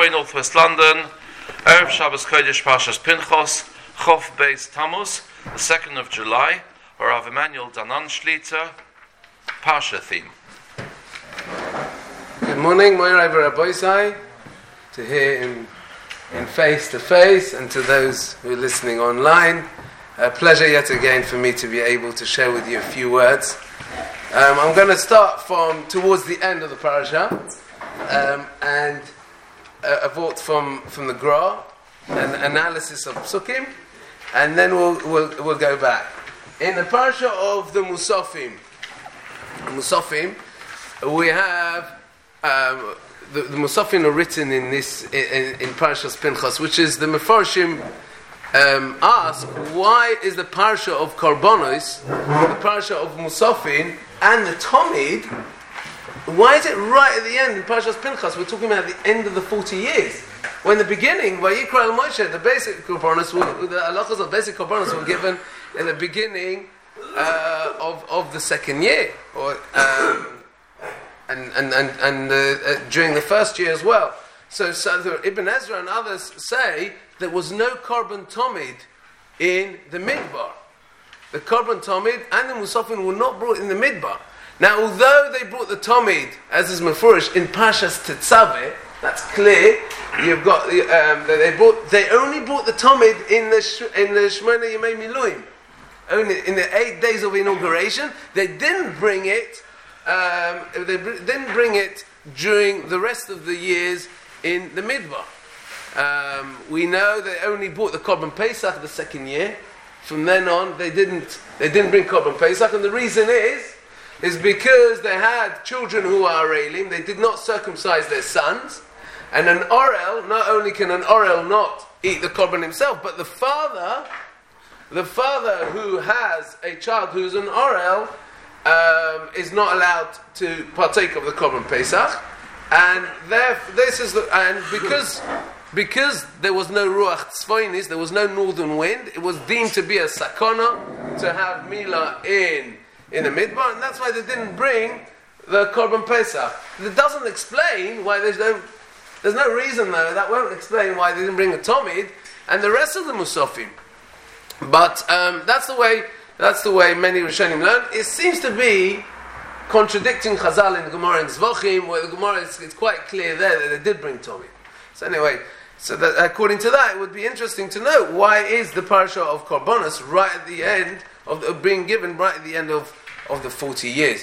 Troy, Northwest London, Erev Shabbos Kodesh Parshas Pinchos, Chof Beis Tammuz, the 2nd of July, or Rav Emanuel Danan Shlita, Parsha theme. Good morning, Moirai V'Rabosai, to hear in face to face, and to those who are listening online. A pleasure yet again for me to be able to share with you a few words. I'm going to start from towards the end of the parasha, and a vote from the Gra, an analysis of Psukim, and then we'll go back. In the parasha of the Musafim, we have the Musafim are written in Parashas Pinchas, which is the Mefarshim ask, why is the parasha of Karbonos, the parasha of Musafim, and the Tomid, why is it right at the end in Parashas Pinchas? We're talking about the end of the 40 years. When the beginning, Vayikra al Moshe, the basic Karbonos, the halachas of basic Karbonos were given in the beginning of the second year, or and during the first year as well. So the Ibn Ezra and others say there was no Korban Tomid in the Midbar. The Korban Tomid and the Musafim were not brought in the Midbar. Now, although they brought the Tomid, as is Mefurish, in Parshas Tetzaveh, that's clear. You've got they only brought the Tomid in the Shmona Yemei Miluim, only in the 8 days of inauguration. They didn't bring it. They didn't bring it during the rest of the years in the Midbar. We know they only brought the Korban Pesach the second year. From then on, they didn't bring Korban Pesach, and the reason is because they had children who are Arelim. They did not circumcise their sons, and an Orel, not only can an Orel not eat the Korban himself, but the father who has a child who's an Orel is not allowed to partake of the Korban Pesach, and because there was no Ruach Tzvoinis, there was no northern wind, it was deemed to be a sakana to have Mila in the Midbar, and that's why they didn't bring the Korban Pesach. It doesn't explain why there's no reason though, that won't explain why they didn't bring the Tomid and the rest of the Musafim. But that's the way many Rishonim learn. It seems to be contradicting Chazal in the Gemara in Zvachim, where the Gemara it's quite clear there that they did bring Tomid. So anyway, that according to that, it would be interesting to know why is the parasha of Karbonos right at the end of being given right at the end of the 40 years.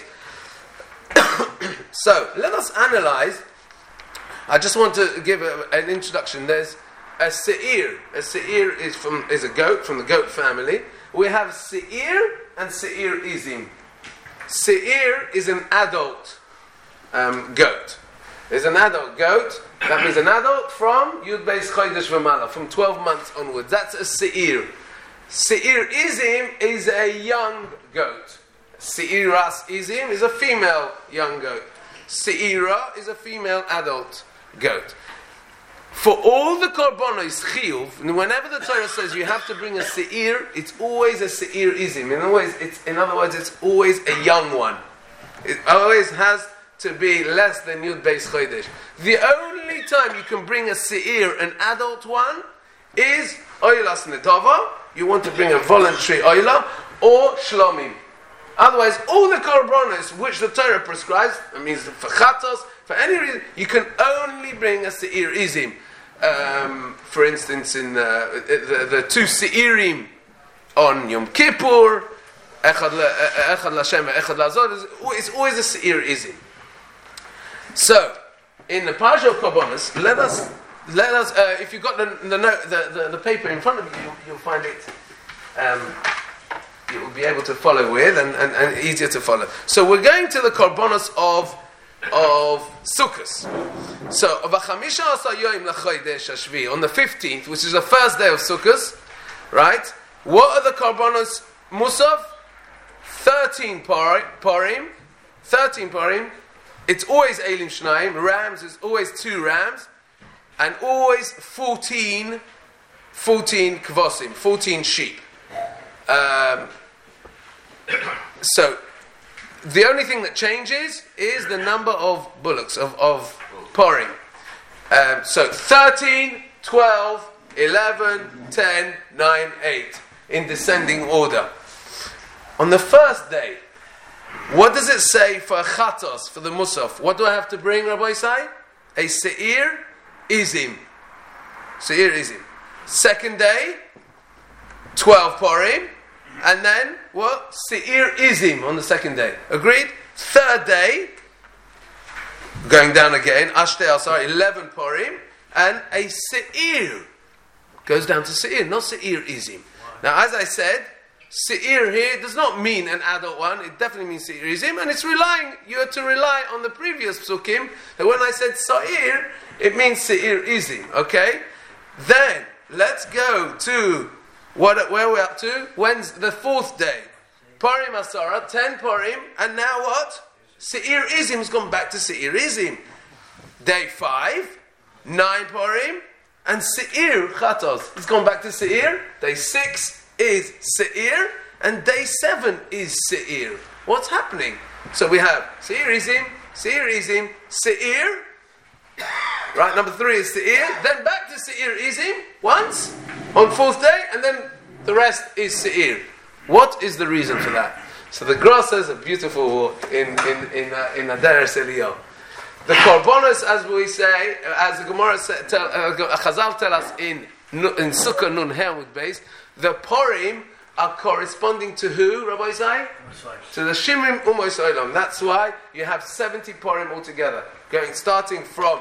So let us analyze. I just want to give an introduction. There's a seir. A seir is a goat from the goat family. We have seir and seir izim. Seir is an adult goat. There's an adult goat. That means an adult from Yud Beis Chodesh V'Mala, from 12 months onwards. That's a seir. Seir izim is a young goat. Seiras izim is a female young goat. Seira is a female adult goat. For all the korbanos chiyuv, whenever the Torah says you have to bring a seir, it's always a seir izim. In other words, it's always a young one. It always has to be less than Yud Beis Chodesh. The only time you can bring a seir, an adult one, is oilas nedava. You want to bring a voluntary oila or shlomim. Otherwise, all the korbanos which the Torah prescribes, that means for chatos, for any reason, you can only bring a seir izim. For instance, in the two seirim on Yom Kippur, echad l'Hashem, echad l'Azor, it's always a seir izim. So, in the parasha of Karbonos, let us. If you've got the paper in front of you, you'll find it. You'll be able to follow with, and easier to follow. So we're going to the Karbonos of Sukkot. So, v'chamisha asar yoim l'chodesh hashvi, on the 15th, which is the first day of Sukkot, right? What are the Karbonos Musaf? 13 parim. 13 parim. It's always Elim Shnaim, rams is always 2 rams, and always 14 kvasim, 14 sheep. So, the only thing that changes is the number of bullocks, of parim. So 13, 12, 11, 10, 9, 8 in descending order. On the first day, what does it say for chatos, for the musaf? What do I have to bring, Rabbi Isai? A se'ir izim. Se'ir izim. Second day, 12 porim. And then, what? Se'ir izim on the second day. Agreed? Third day, going down again, 11 porim. And a se'ir goes down to se'ir, not se'ir izim. Now, as I said, se'ir here does not mean an adult one. It definitely means se'ir izim, and it's relying. You have to rely on the previous psukim. That when I said sa'ir, it means se'ir izim. Okay. Then let's go to where we're up to. When's the fourth day? Parim asara, 10 parim, and now what? Se'ir izim has gone back to se'ir izim. Day 5, 9 parim, and se'ir chatos. It's gone back to se'ir. Day 6. Is se'ir, and day 7 is se'ir. What's happening? So we have se'ir izim, se'ir. Right, number 3 is se'ir. Then back to se'ir izim once on 4th day, and then the rest is se'ir. What is the reason for that? So the Gra says a beautiful in Adares Eliyah. The korbanos, as we say, as the Gemara Chazal tell us in Sukkah Nun Hermud base. The Porim are corresponding to who, Rabbi Isai? To the Shimrim Umois Olam. That's why you have 70 Porim altogether. Starting from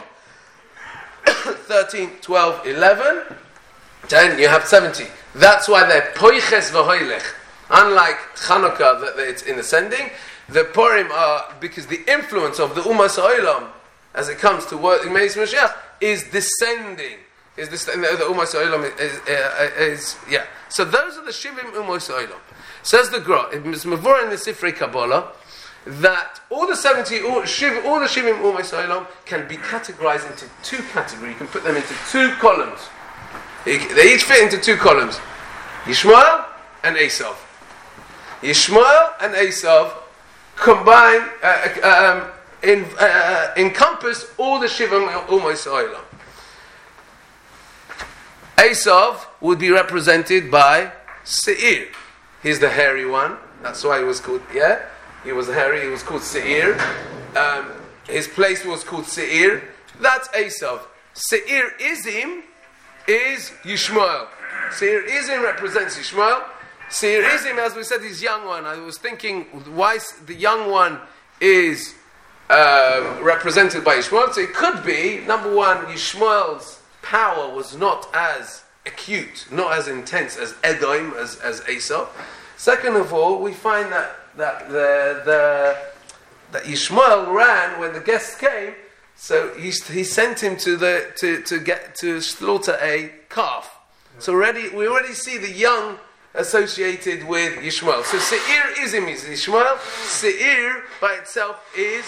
13, 12, 11, 10, you have 70. That's why they're Poiches V'hoilech. Unlike Chanukah, that it's in ascending, the Porim are, because the influence of the Umois Olam, as it comes to what in Meis Mashiach, is descending. Is this the Umois Olam is yeah. So those are the Shivim Umois Olam. Says the Gra, it's Mavur in the Sifrei Kabbalah, that all the 70, all the Shivim Umois Olam can be categorized into 2 categories. You can put them into 2 columns. They each fit into 2 columns. Yishmael and Esav. Yishmael and Esav combine, encompass all the Shivim Umois Olam. Esav would be represented by Se'ir. He's the hairy one. That's why he was called, he was hairy, he was called Se'ir. His place was called Se'ir. That's Esav. Se'ir Izim is Yishmael. Se'ir Izim represents Yishmael. Se'ir Izim, as we said, is young one. I was thinking why the young one is represented by Yishmael. So it could be, number one, Yishmael's power was not as acute, not as intense as Edom, as Esav. Second of all, we find that Yishmael ran when the guests came, so he sent him to slaughter a calf. So we already see the young associated with Yishmael. So Se'ir Izim is Yishmael. Se'ir by itself is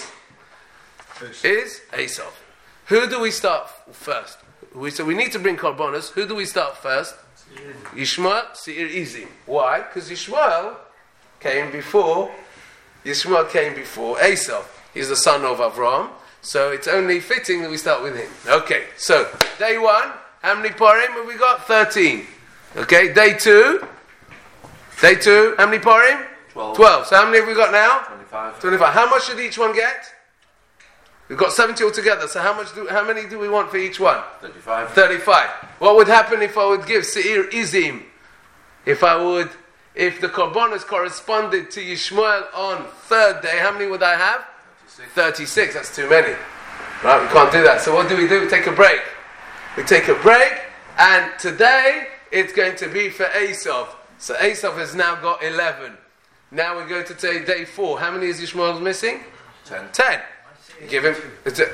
Esav. Who do we start first? So we need to bring korbanos. Who do we start first? Yishmael, Se'ir Izim. Why? Because Yishmael came before Esav. He's the son of Avraham. So it's only fitting that we start with him. Okay, so day 1, how many parim have we got? 13. Okay, day 2, how many parim? 12. So how many have we got now? 25. How much should each one get? We've got 70 altogether, so how many do we want for each one? 35. What would happen if I would give Se'ir Izim? If the korbanos corresponded to Yishmael on 3rd day, how many would I have? 36. That's too many. Right, we can't do that. So what do? We take a break. And today it's going to be for Esav. So Esav has now got 11. Now we go to day 4. How many is Yishmael missing? 10. You give him.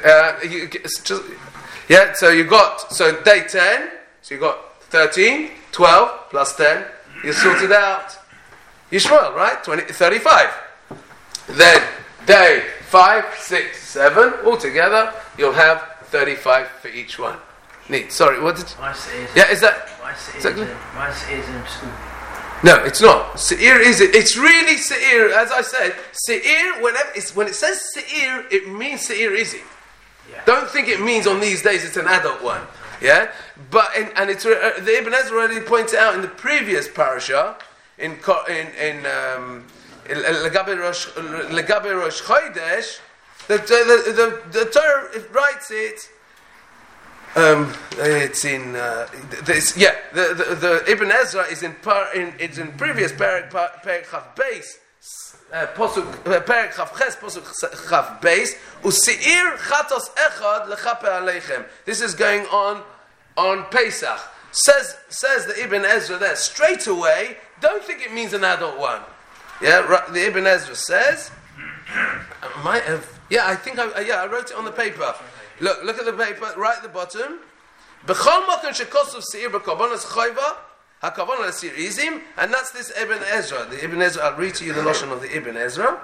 So day 10. So you got 13, 12 plus 10. You sorted out Yishmael, right? 35. Then day 5, 6, 7 altogether. You'll have 35 for each one. Neat. Sorry, what did? Is that? Why Se'ir in school? No, it's not. Se'ir is it. It's really Se'ir. As I said, Se'ir, when it says Se'ir, it means Se'ir Izim. Don't think it means on these days it's an adult one. Yeah? But, and it's, the Ibn Ezra already pointed out in the previous parasha, in Legabe Rosh Chodesh, the Torah writes it. It's in the Ibn Ezra is in previous Perek Chav Beis Posuk Perek Chav Ches Posuk Chav Beis Useir Chatos Echad Lechaper Aleichem. This is going on Pesach. Says the Ibn Ezra there straight away. Don't think it means an adult one. Yeah, the Ibn Ezra says. Might have. Yeah, I think I wrote it on the paper. Look at the paper, right at the bottom. B'chol makom shekosov seir b'kavonas chayva, hakavona seir izim, and that's this Ibn Ezra. The Ibn Ezra, I'll read to you the lashon of the Ibn Ezra.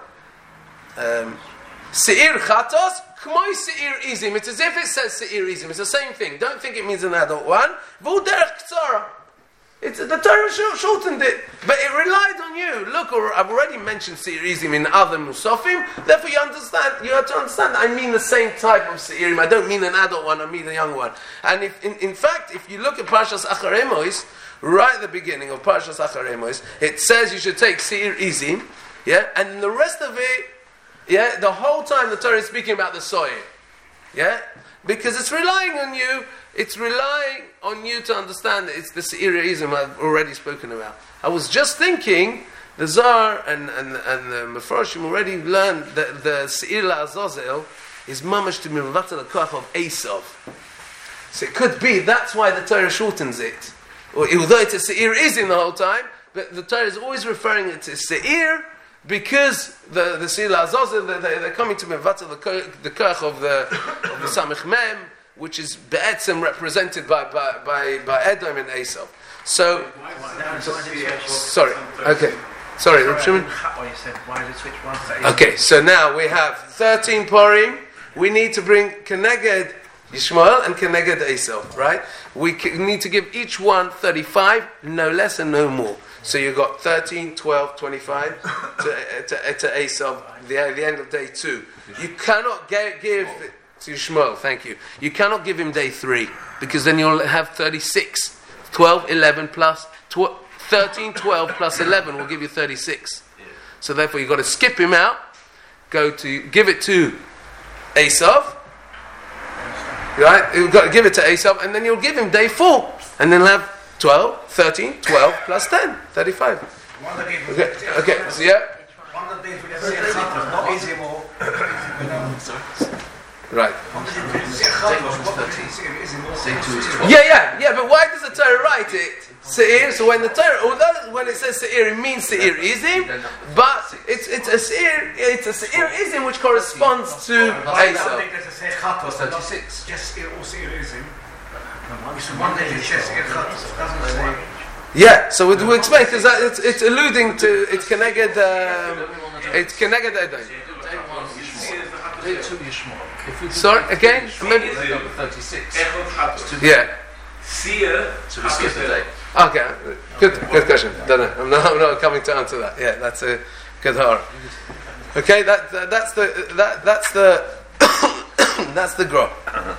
Seir chatos, k'moi seir izim. It's as if it says seir izim. It's the same thing. Don't think it means an adult one. V'u derech k'tzara. The Torah shortened it, but it relied on you. Look, I've already mentioned Seirizim in other Musafim, therefore you have to understand I mean the same type of Seirim. I don't mean an adult one, I mean a young one. And if, in fact, if you look at Parshas Acharei Mos, right at the beginning of Parshas Acharei Mos, it says you should take Seirizim, yeah, and the rest of it, yeah, the whole time the Torah is speaking about the soil, yeah, because it's relying on you. It's relying on you to understand that it's the Se'irism I've already spoken about. I was just thinking, the Zohar and the Mefarshim already learned that the Se'ir La'azazel is mamash to Mirvatal HaKoach of Esav. So it could be, that's why the Torah shortens it. Although it's a Se'irism the whole time, but the Torah is always referring it to Se'ir, because the Se'ir La'azazel, they're coming to Mirvatal the Koach of the Samech Mem, which is Be'etzem represented by Edom and Esav. So, sorry, okay. Sorry, Reb Shimon? Okay, so now we have 13 Purim. We need to bring Keneged Yishmael and Keneged Esav, right? We need to give each one 35, no less and no more. So you've got 13, 12, 25 to Esav, the end of day 2. You cannot give... to Yishmael, thank you. You cannot give him day 3, because then you'll have 36. 12, 11 plus 13, 12 plus 11 will give you 36. So therefore you've got to skip him out, give it to Esav, right? You've got to give it to Esav, and then you'll give him day 4, and then have 12, 13, 12 plus 10, 35. Okay, so yeah. Right. Yeah, but why does the Torah write it? Seir, so when the Torah, although when it says Seir, it means Seir Izim, but it's a Seir Izim which corresponds to Esav. 36. Just or Seir Izim. One day it says Seir Chatos, doesn't say. Yeah, so we'll explain, because it's alluding to, it's Keneged Edom. Sorry, again? 36. Yeah. So we skip the day. Okay, good question. Don't know. I'm not coming to answer that. Yeah, that's a good horror. Okay, that's the that's the graph.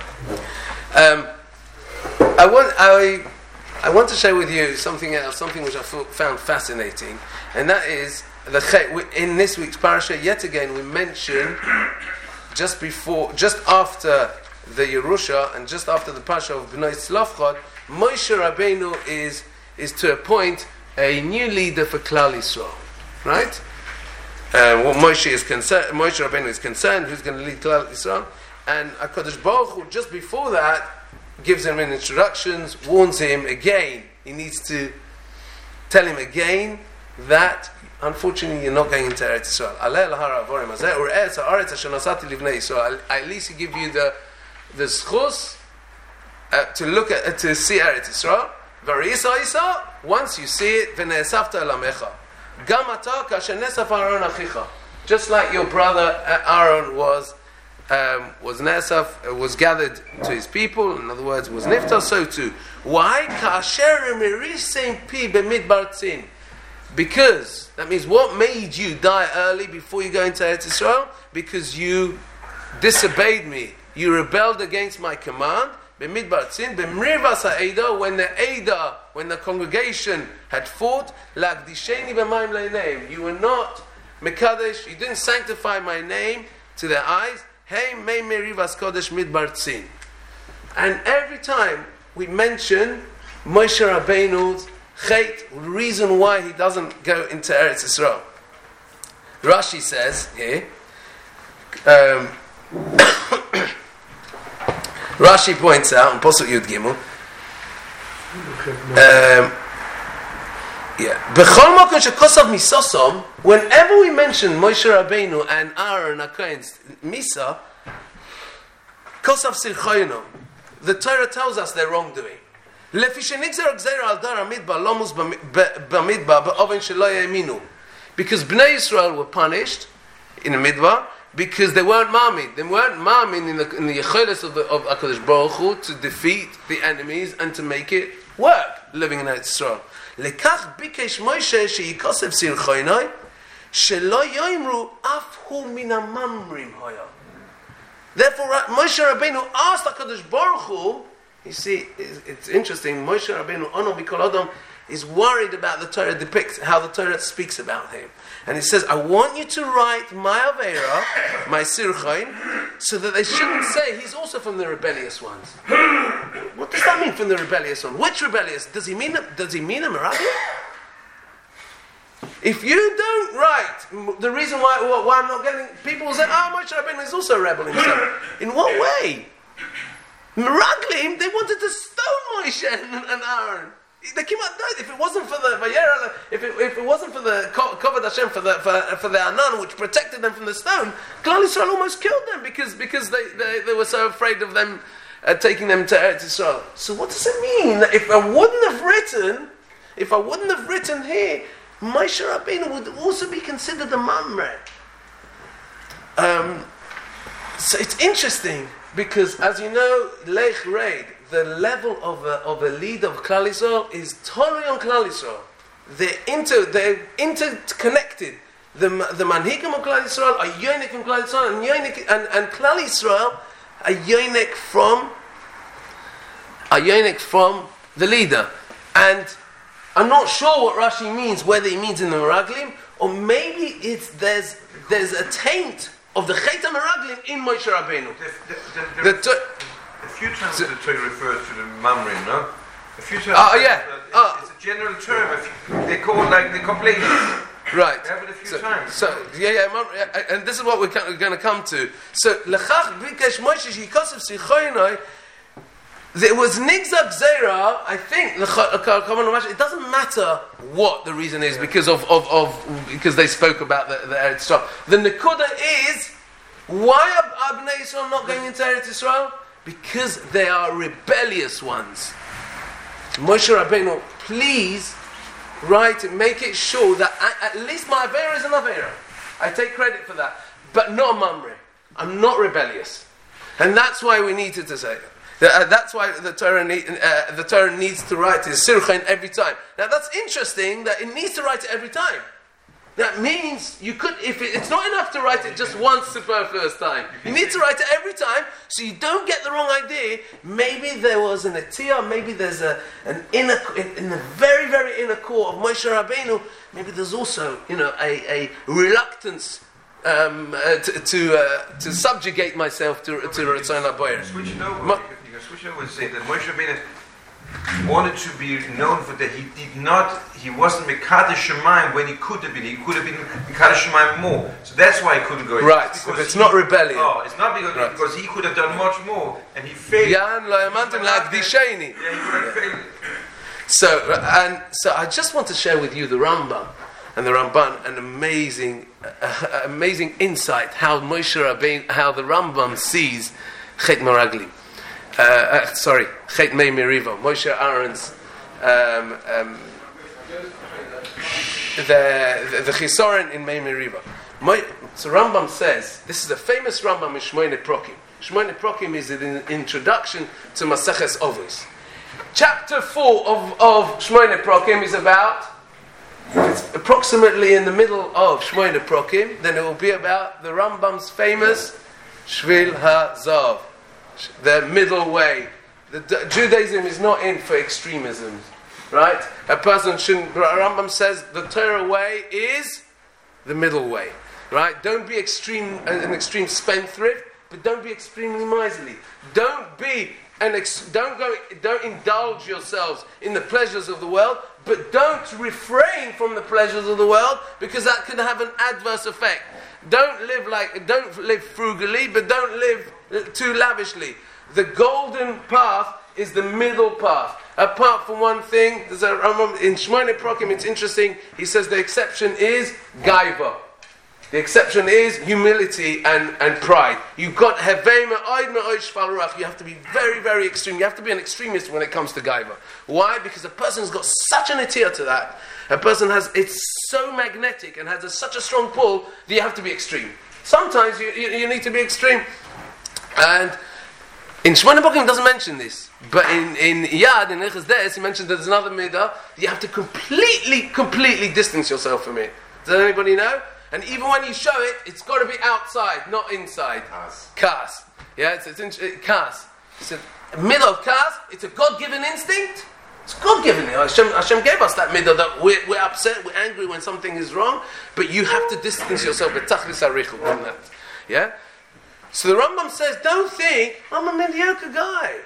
I want to share with you something else, something which I found fascinating, and that is in this week's parasha. Yet again, we mention just after the Yerusha and just after the parasha of Bnei Tzlofchad, Moshe Rabbeinu is to appoint a new leader for Klal Yisrael, right? What Moshe Rabbeinu is concerned, who's going to lead Klal Yisrael, and HaKadosh Baruch Hu, just before that, gives him an introductions, warns him again. He needs to tell him again that unfortunately you're not going into Eretz Yisrael. At least he give you the zchus to look at, to see Eretz Yisrael. Once you see it, just like your brother Aaron was gathered to his people, in other words, was niftar, so too. Why? Because that means what made you die early before you go into Eretz Yisrael? Because you disobeyed me. you rebelled against my command. B'midbar tzin, b'mrivas ha'eda, when the congregation had fought, la'akdisheni b'mayim le'neim, you were not mekadesh, you didn't sanctify my name to their eyes. Hey, mei merivas kodesh midbar tzin. And every time we mention Moshe Rabbeinu's chait, the reason why he doesn't go into Eretz Yisrael. Rashi says here, Rashi points out in Posuk Yud Gimel, B'chol makom shekosav misosom, whenever we mention Moshe Rabbeinu and Aaron HaKohen's Misa, kosav sirchoyno, the Torah tells us their wrongdoing. Lefi shenigzer gzeira al dar hamidbar lomus b'midbar ba'oven shelo yeminu, because Bnei Yisrael were punished in the midbar because they weren't ma'amin. They weren't ma'amin in the yecholos of HaKadosh Baruch Hu to defeat the enemies and to make it work, living in Eretz Yisrael. Lekach bikesh Moshe sheyikosev sirchoynoi shelo yoimru af hu min hamamrim hoya. Therefore, Moshe Rabbeinu asked HaKadosh Baruch Hu. You see, it's interesting. Moshe Rabbeinu, Ono Mikol Adam, is worried about the Torah depicts how the Torah speaks about him, and he says, "I want you to write my avera, my sirchain, so that they shouldn't say he's also from the rebellious ones." What does that mean, from the rebellious one? Which rebellious? Does he mean a Meraglim? If you don't write, the reason why I'm not getting, people will say, Moshe Rabbeinu is also a rebel himself. In what way? Meraglim, they wanted to stone Moshe and Aaron. They came out dead. If it wasn't for the Vayera, if it wasn't for the Kovod Hashem, for the Anan, which protected them from the stone, Klal Yisrael almost killed them because they were so afraid of them taking them to Eretz Yisrael. So what does it mean? If I wouldn't have written here, Moshe Rabbeinu would also be considered a Mamre. So it's interesting because, as you know, Lech Reid, the level of a leader of Klal Yisrael is totally on Klal Yisrael. They're interconnected. The Manhigim of Klal Yisrael are Yonik from Klal Yisrael, and Klal Yisrael are Yonik from the leader. And I'm not sure what Rashi means, whether he means in the Meraglim, or maybe there's a taint of the Chet HaMeraglim in Moshe Rabbeinu. A few times the Torah refers to the Mamrim, no? A few times. It's a general term. They call it like the complaints. Right. They have it a few times. And this is what we're going to come to. So, Lechach bikesh Moshe sheyikosev sirchoynoi. There was Nigzak Zera, I think, it doesn't matter what the reason is because because they spoke about the Eretz Yisrael. The Nekuda is, why are Bnei Yisrael not going into Eretz Yisrael? Because they are rebellious ones. Moshe Rabbeinu, please write and make it sure that at least my Avera is an Avera. I take credit for that. But not a Mamre. I'm not rebellious. And that's why we needed to say it. That's why the Torah needs to write it Sirchain every time. Now that's interesting that it needs to write it every time. That means you could, it's not enough to write it just once the first time. You need to write it every time so you don't get the wrong idea. Maybe there was an atiyah, maybe there's an inner, in the very, very inner core of Moshe Rabbeinu, maybe there's also, a reluctance to subjugate myself to Ratzon HaBoyer. Switch it over. You can switch over and say that Moshe Rabbeinu wanted to be known for that he wasn't Mekadesh Shemayim when he could have been. He could have been Mekadesh Shemayim more. So that's why he couldn't go in. Right, it's not rebellion. Oh, it's not because he could have done much more and he failed. Yan lo yamantim la'akdisheni. Yeah, he would have failed. So I just want to share with you the Rambam and the Ramban an amazing insight how Moshe Rabbeinu, how the Rambam sees Chet Meraglim. Chet Mei Meriva, Moshe Aaron's the Chisoren in Mei Meriva. So Rambam says, this is a famous Rambam in Shmoyne Prokim. Shmoyne Prokim is an introduction to Maseches Ovos. Chapter 4 of Shmoyne Prokim is about, it's approximately in the middle of Shmoyne Prokim, then it will be about the Rambam's famous Shvil HaZav. the middle way. Judaism is not in for extremisms, right? A person shouldn't. Rambam says the Torah way is the middle way, right? Don't be an extreme spendthrift, but don't be extremely miserly. Don't indulge yourselves in the pleasures of the world, but don't refrain from the pleasures of the world, because that can have an adverse effect. Don't live frugally, but don't live too lavishly. The golden path is the middle path. Apart from one thing, there's a Rambam in Shmoneh Prokim. It's interesting. He says the exception is gaiva. The exception is humility and pride. You've got hevema oid me'oish falurach. You have to be very, very extreme. You have to be an extremist when it comes to gaiva. Why? Because a person's got such an atiyah to that. A person it's so magnetic and has such a strong pull that you have to be extreme. Sometimes you need to be extreme. And in Shmoneh Prokim doesn't mention this, but in Yad, in Eches Des, he mentions that there's another midah. You have to completely distance yourself from it. Does anybody know? And even when you show it, it's got to be outside, not inside. Kas. Yeah, it's kas. It's a middle of kas. It's a God-given instinct. It's God-given. Hashem gave us that middle that we're upset, we're angry when something is wrong, but you have to distance yourself with tachlis arichel from that. Yeah. So the Rambam says, don't think I'm a mediocre guy.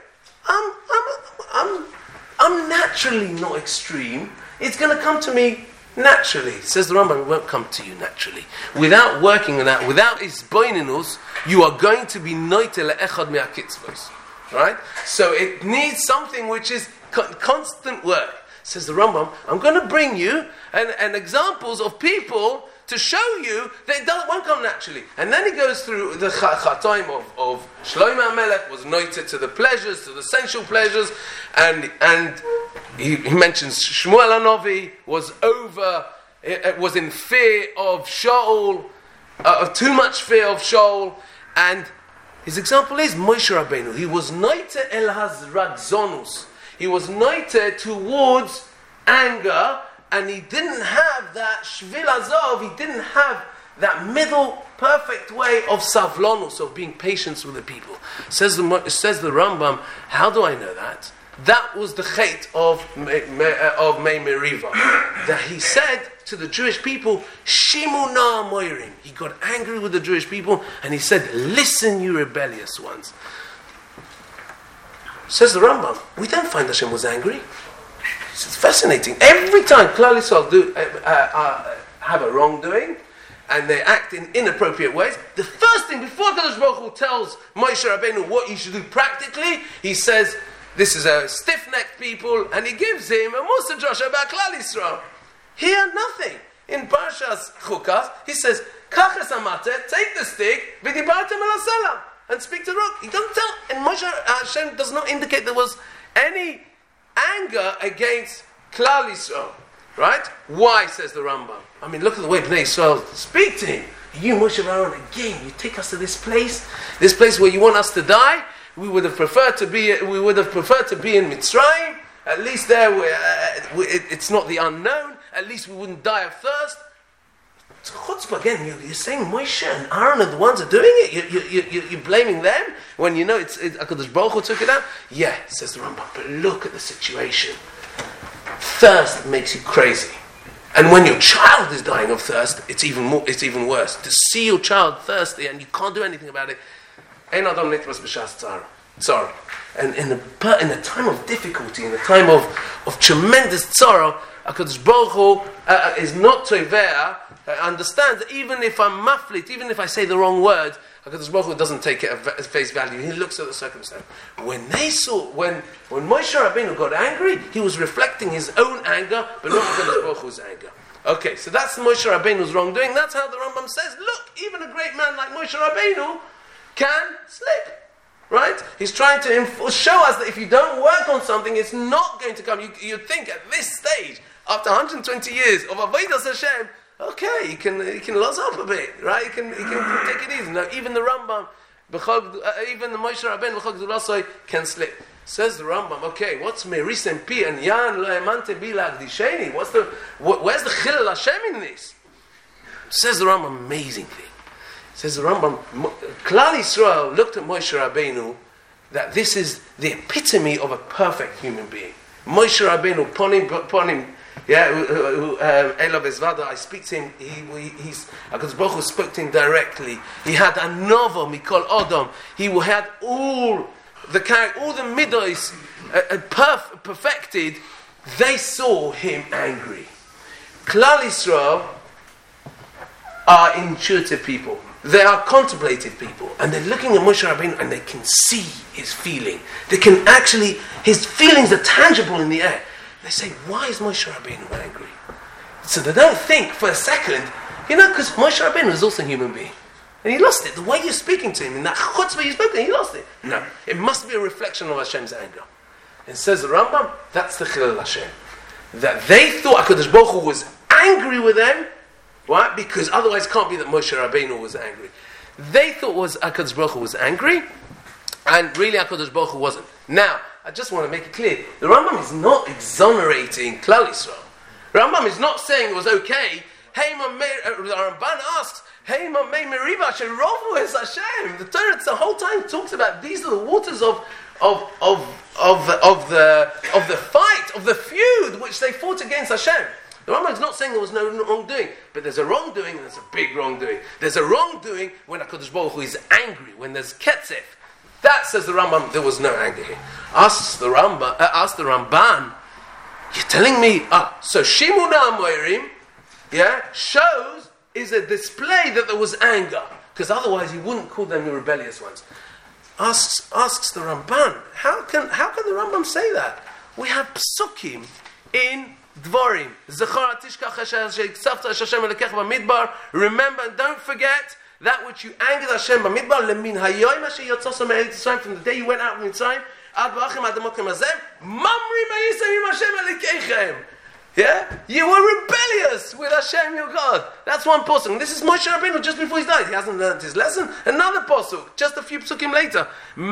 I'm naturally not extreme. It's going to come to me naturally. Says the Rambam, it won't come to you naturally. Without working on that, without isboinenus, you are going to be noitel echad me'akitzvos. Right? So it needs something which is constant work. Says the Rambam, I'm going to bring you and examples of people to show you that it won't come naturally. And then he goes through the chataim of Shlomo HaMelech was noited to the pleasures, to the sensual pleasures, and he mentions Shmuel HaNovi was in fear of Shaul, too much fear of Shaul, and his example is Moshe Rabbeinu. He was noited el hazradzonus. He was noited towards anger, and he didn't have that shvil azov, he didn't have that middle perfect way of savlonus, of being patient with the people. Says the Rambam, how do I know that? That was the chait of Mei Meriva. That he said to the Jewish people, Shimu na moirim. He got angry with the Jewish people, and he said, listen, you rebellious ones. Says the Rambam, we don't find Hashem was angry. It's fascinating. Every time Klal Yisrael have a wrongdoing and they act in inappropriate ways, the first thing before Kadosh Baruch Hu tells Moshe Rabbeinu what he should do practically, he says, this is a stiff-necked people, and he gives him a Musa Joshua about Klal Yisrael. Here, nothing. In Parshas Chukas, he says, Kachas amate, take the stick, v'dibartem el haselam, and speak to the rock. He doesn't tell, and Moshe Hashem does not indicate there was any anger against Klal Yisrael, right? Why, says the Rambam? I mean, look at the way Bnei Yisrael speak to him. You, Moshe Aaron, again, you take us to this place where you want us to die. We would have preferred to be in Mitzrayim. At least there, it's not the unknown. At least we wouldn't die of thirst. It's chutzpah again. You're saying Moshe and Aaron are the ones who are doing it. You're blaming them when you know it's HaKadosh Baruch Hu took it out. Yeah, says the Rambam. But look at the situation. Thirst makes you crazy, and when your child is dying of thirst, it's even worse. To see your child thirsty and you can't do anything about it. Ein adam nitmas b'shas tzara. Sorry. And in the time of difficulty, in the time of tremendous tzara, HaKadosh Baruch Hu is not toivea. Understands that even if I'm maflit, even if I say the wrong word, HaKadosh Baruch Hu doesn't take it at face value. He looks at the circumstance. When Moshe Rabbeinu got angry, he was reflecting his own anger, but not HaKadosh Baruch Hu's anger. Okay, so that's Moshe Rabbeinu's wrongdoing. That's how the Rambam says, look, even a great man like Moshe Rabbeinu can slip. Right? He's trying to show us that if you don't work on something, it's not going to come. You'd think at this stage, after 120 years of Avodas Hashem, okay, he can lose up a bit, right? He can take it easy. Now, even the Rambam, even the Moshe Rabbeinu B'chol Gdulasoi can slip. Says the Rambam, okay, what's Merisem Pi and Yan Lo Emante Bi La'Agdisheni? Where's the Chilul Hashem in this? Says the Rambam, amazing thing. Says the Rambam, Klal Yisrael looked at Moshe Rabbeinu that this is the epitome of a perfect human being. Moshe Rabbeinu, Ponim, Elav Ezvada, I speak to him, HaKadosh Baruch Hu spoke to him directly. He had a novel, Mikol Odom. He had all the midos perfected. They saw him angry. Klal Yisrael are intuitive people. They are contemplative people, and they're looking at Moshe Rabbeinu and they can see his feeling. They can actually, his feelings are tangible in the air. They say, why is Moshe Rabbeinu angry? So they don't think for a second, because Moshe Rabbeinu is also a human being. And he lost it. The way you're speaking to him, in that chutzpah you spoke to him, he lost it. No, it must be a reflection of Hashem's anger. And says the Rambam, that's the Chilul Hashem. That they thought HaKadosh Baruch Hu was angry with them. Why? Because otherwise it can't be that Moshe Rabbeinu was angry. They thought HaKadosh Baruch Hu was angry, and really HaKadosh Baruch Hu wasn't. Now, I just want to make it clear, the Rambam is not exonerating Klal Yisrael. The Rambam is not saying it was okay. The Ramban asks, the Torah the whole time talks about these are the waters of the fight, of the feud which they fought against Hashem. The Rambam is not saying there was no wrongdoing, but there's a wrongdoing and there's a big wrongdoing. There's a wrongdoing when HaKadosh Baruch Hu is angry, when there's ketzef. That, says the Rambam, there was no anger here. Asks the Ramban, you're telling me, so Shimuna Amoirim, shows, is a display that there was anger, because otherwise he wouldn't call them the rebellious ones. Asks the Ramban, how can the Rambam say that? We have psukim in Dvarim. Remember and don't forget that which you angered Hashem b'midbar from the day you went out from Mitzrayim ad v'achim ad amokim hazem mamri ma'yisayim Hashem elikechem. You were rebellious with Hashem your God. That's one pasuk. This is Moshe Rabbeinu just before he died. He hasn't learned his lesson. Another pasuk, just a few psukim later.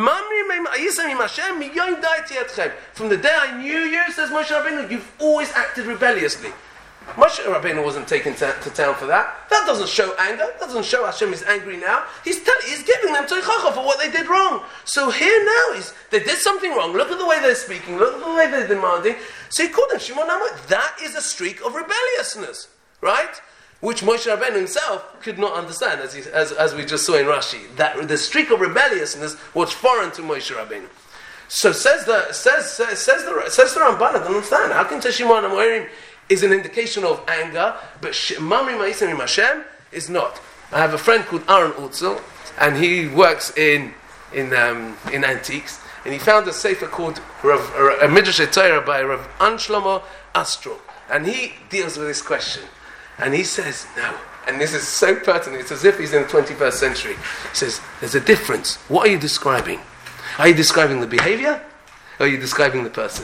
From the day I knew you, says Moshe Rabbeinu, you've always acted rebelliously. Moshe Rabbeinu wasn't taken to town for that. That doesn't show anger. That doesn't show Hashem is angry now. He's giving them teichacha for what they did wrong. So here now they did something wrong. Look at the way they're speaking. Look at the way they're demanding. So he called them Shimon Amoy. That is a streak of rebelliousness, right? Which Moshe Rabbeinu himself could not understand, as we just saw in Rashi. That the streak of rebelliousness was foreign to Moshe Rabbeinu. So says the Ramban, I don't understand. How can Shimon Amoyim is an indication of anger, but Mamri Ma'isem Im Hashem is not. I have a friend called Aaron Utzel, and he works in antiques, and he found a sefer called a Midrash Torah by Rav Anshlomo Astro, and he deals with this question, and he says, no, and this is so pertinent, it's as if he's in the 21st century. He says, there's a difference. What are you describing? Are you describing the behavior, or are you describing the person?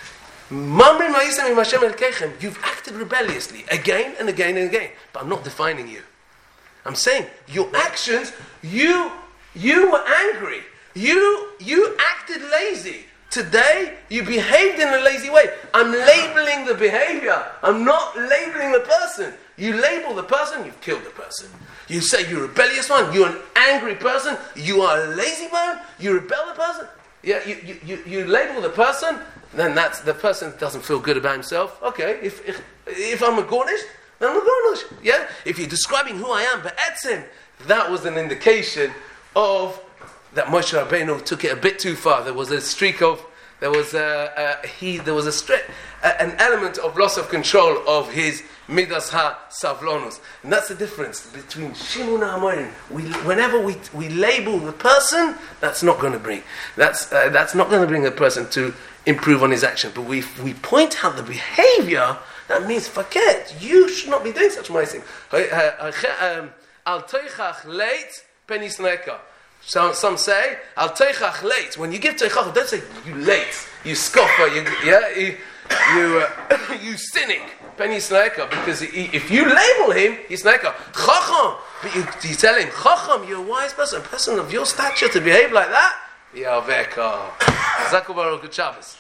You've acted rebelliously again and again and again, but I'm not defining you. I'm saying your actions. You were angry. You acted lazy. Today you behaved in a lazy way. I'm labeling the behavior. I'm not labeling the person. You label the person, you've killed the person. You say you're a rebellious one. You're an angry person. You are a lazy one. You rebel the person. Yeah, you label the person. Then that's the person doesn't feel good about himself. Okay, if I'm a Gornish, then I'm a Gornish. Yeah, if you're describing who I am, but etzim, that was an indication of that Moshe Rabbeinu took it a bit too far. There was a streak of, an element of loss of control of his midas ha-savlonus, and that's the difference between Shimon HaAmorim. Whenever we label the person, that's not going to bring a person to improve on his action. But we point out the behavior. That means forget. You should not be doing such ma'asim. Al teichach leit penis neka. Some say al teichach leit. When you give teichach, don't say you late, you scoffer, you cynic. Penis neka, because if you label him, he's neka chacham. But you tell him chacham, you're a wise person, a person of your stature to behave like that. Yaveka. Zaku Baruch Hu Shabbos.